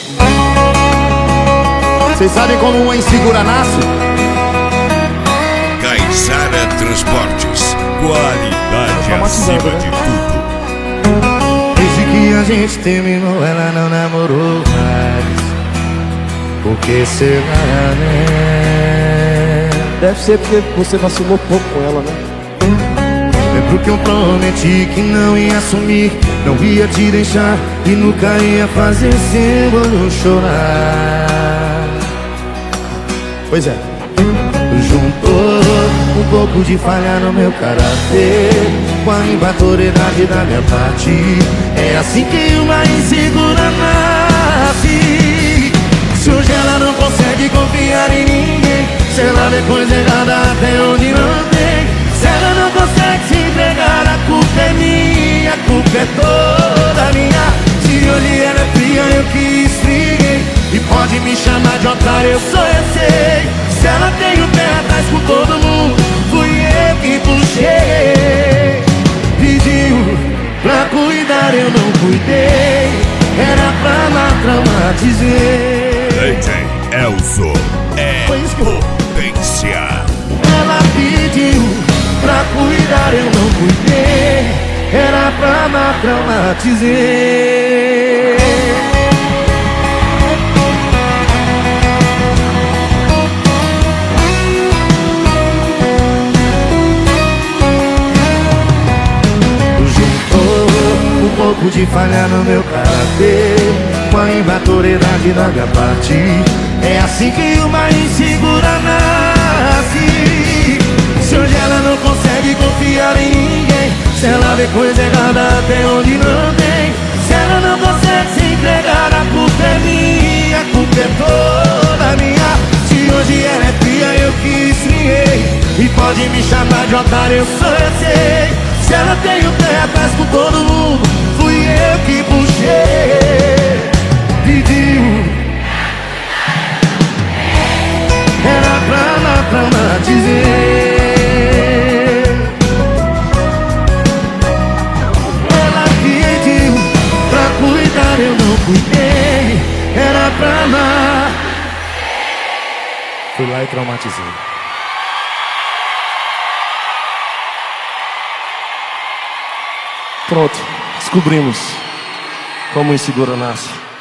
Vocês sabem como uma insegura nasce? Gaizara Transportes, qualidade acima de tudo. Desde que a gente terminou, ela não namorou mais. Por que será, né? Deve ser porque você vacilou pouco com ela, né? Lembro que eu prometi que não ia sumir, não ia te deixar e nunca ia fazer seu olho chorar. Pois é. Juntou um pouco de falha no meu caráter com a imaturidade da minha parte. É assim que uma insegura nasce. Se hoje ela não consegue confiar em ninguém, se ela vê coisa errada até onde não tem, se ela não consegue se entregar, a culpa é minha, a culpa é toda minha. Se hoje ela é fria, eu que esfriei, e pode me chamar de otário, eu sei. Se ela tem o pé atrás com todo mundo, fui eu que puxei. Pediu pra cuidar, eu não cuidei, era pra lá traumatizei. DJ Elzo é potência. Ela pediu pra cuidar, eu não cuidei, era pra lá traumatizei. Um pouco de falha no meu caráter com a imaturidade da minha parte. É assim que uma insegura nasce. Se hoje ela não consegue confiar em ninguém, se ela vê coisa errada até onde não tem, se ela não consegue se entregar, a culpa é minha, a culpa é toda minha. Se hoje ela é fria, eu que esfriei, e pode me chamar de otário, eu sei. Se ela tem o pé atrás com todo mundo, fui eu que puxei. Pediu, era pra lá traumatizei. Ela pediu pra cuidar, eu não cuidei, era pra lá. Fui lá e traumatizei. Pronto, descobrimos como insegura nasce.